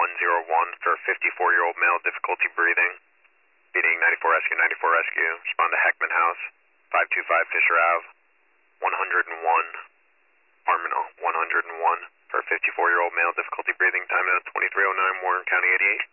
101 for 54-year-old male, difficulty breathing. Beating 94 Rescue, 94 Rescue. Respond to Heckman House, 525 Fisher Ave, 101. Arminal, 101 for 54-year-old male, difficulty breathing. Time now 2309, Warren County 88.